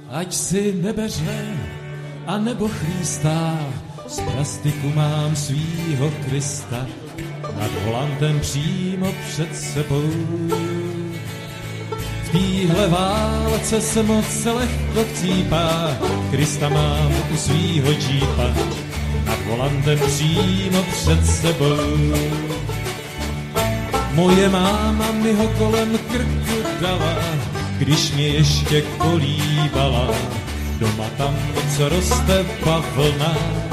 ať si nebeře a nebo chlístá, z plastiku mám svýho Krista, nad volantem přímo před sebou. V téhle válce se moc lehko chcípá, Krista mám u svýho džípa, nad volantem přímo před sebou. Moje máma mi ho kolem krku dala, když mě ještě kolíbala, doma tam, co roste bavlna.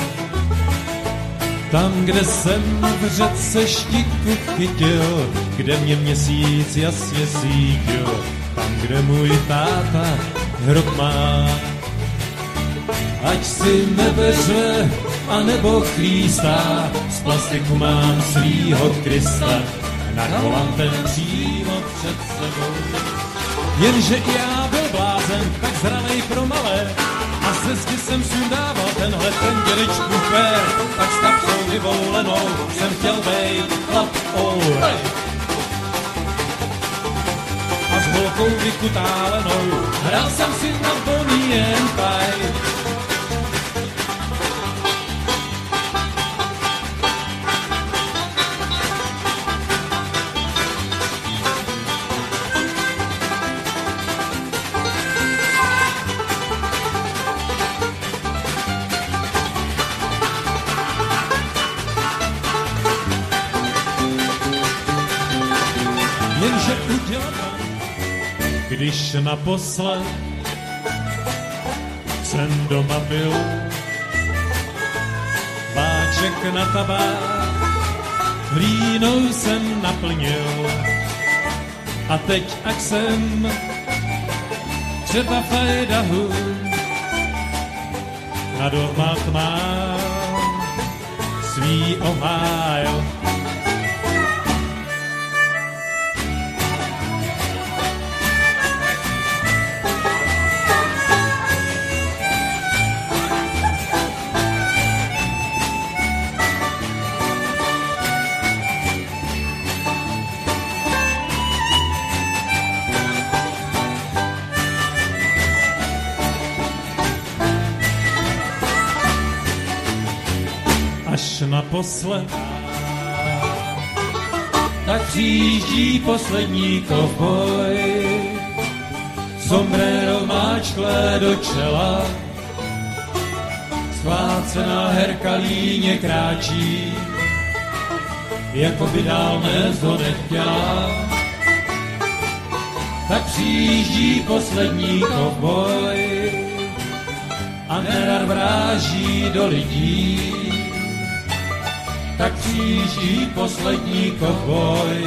Tam, kde jsem v řece štiku chytil, kde mě měsíc jasně sítil, tam, kde můj táta hrob má. Ať si nebeře a nebo chlístá, z plastiku mám svýho Krista, nad volantem přímo před sebou. Jenže i já byl blázen, tak zranej pro malé, a ze zdi jsem sundával tenhle ten dědečku fér, tak s kapsou vyvolenou jsem chtěl bejt chlap olej. A s holkou vykutálenou hrál jsem si na Bonnie and Clyde. Když naposled jsem doma byl, váček na tabák hlínou jsem naplnil. A teď, ak jsem třeba v Idahu, na domách mám svý Ohio. Naposled, tak přijíždí poslední kovboj, sombrero máčklé do čela, schvácená herka líně kráčí, jako by dál dnes ho nechtěla. Tak přijíždí poslední kovboj a nerad vráží do lidí. Tak přijíždí poslední kovboj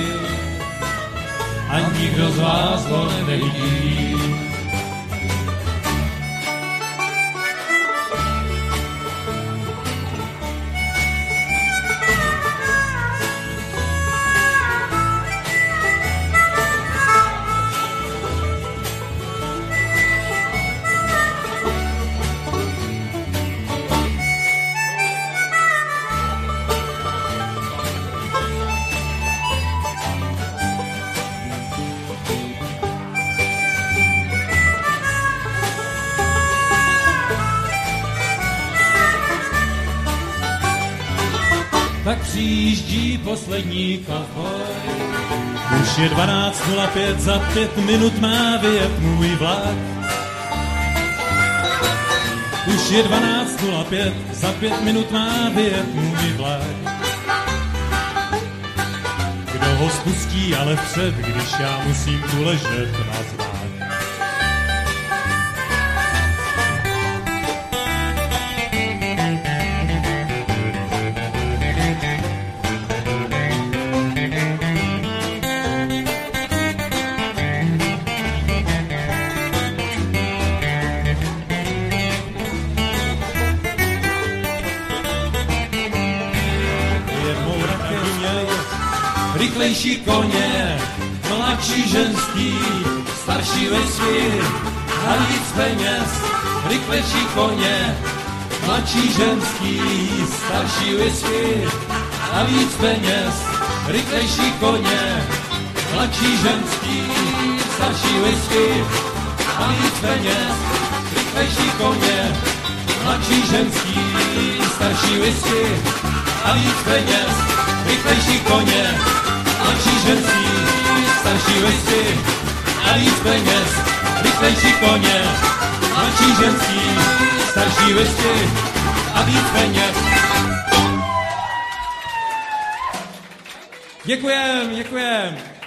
a nikdo z vás ho nevidí. Tak přijíždí poslední kovboj. Už je 12:05, za 5 minut má vyjet můj vlak. Už je 12:05, za 5 minut má vyjet můj vlak. Kdo ho spustí ale vpřed, když já musím tu ležet na znak. Rychlejší koně, mladší ženský, starší vesmír a víc peněz. Rychlejší koně, mladší ženský, starší vesmír a víc peněz. Rychlejší koně, mladší ženský, starší vesmír a víc peněz. koně, mladší ženský, starší whisky a víc peněz, rychlejší koně, mladší ženský, starší whisky a víc peněz, rychlejší koně, mladší ženský, starší whisky a víc peněz. Děkujem.